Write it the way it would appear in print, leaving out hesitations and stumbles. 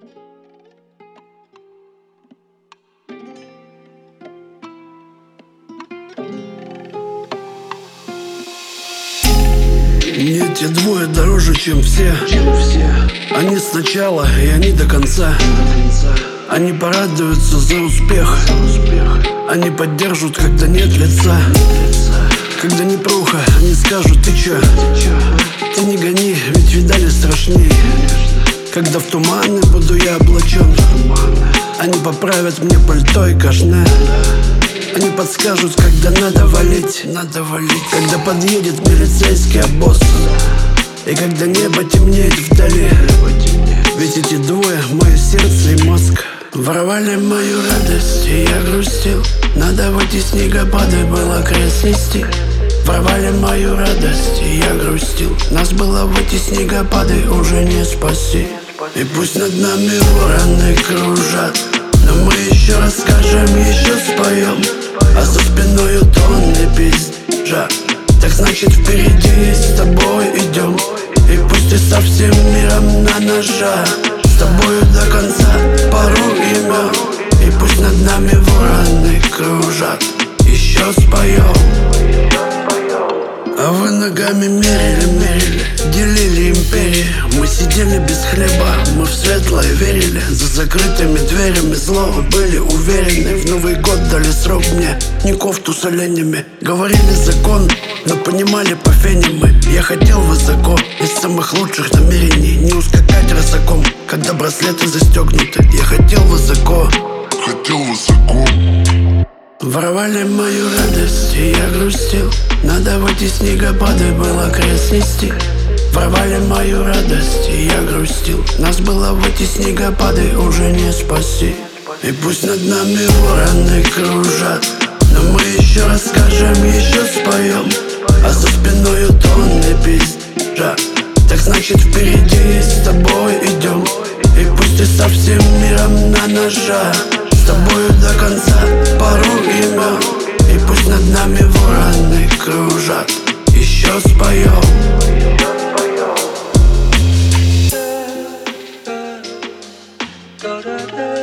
Мне те двое дороже, чем все. Они сначала и они до конца. Они порадуются за успех. Они поддержат, когда нет лица. Когда непруха, они скажут: ты чё? Ты не гони, ведь видали страшней. Когда в туманы буду я облачен, они поправят мне пальто и кашне. Они подскажут, когда надо валить. Когда подъедет милицейский обоз, и когда небо темнеет вдали. Ведь эти двое — мое сердце и мозг. Воровали мою радость, и я грустил. Надо в эти снегопады было крест нести. Воровали мою радость, и я грустил. Нас было в эти снегопады уже не спасти. И пусть над нами вороны кружат, но мы еще расскажем, еще споем. А за спиною тонны пиздежа. Так значит впереди с тобой идем. И пусть ты со всем миром на ножа, с тобою до конца пару имен. И пусть над нами вороны кружат, еще споем. А вы ногами мерили, делили империи. Мы сидели без хлеба, мы в светлое верили. За закрытыми дверями злого были уверены. В Новый год дали срок мне, не кофту с оленями. Говорили закон, но понимали по фене мы. Я хотел высоко, из самых лучших намерений. Не ускакать рысаком, когда браслеты застегнуты. Я хотел высоко. Воровали мою радость, и я грустил. Надо в эти снегопады было крест нести. Воровали мою радость, и я грустил. Нас было в эти снегопады уже не спасти. И пусть над нами вороны кружат, но мы еще расскажем, еще споем. А за спиною тонны пиздежа. Так значит впереди с тобой идем. И пусть ты со всем миром на ножа, с тобою до конца пару имен. И пусть над нами вороны кружат, еще споем. Da da da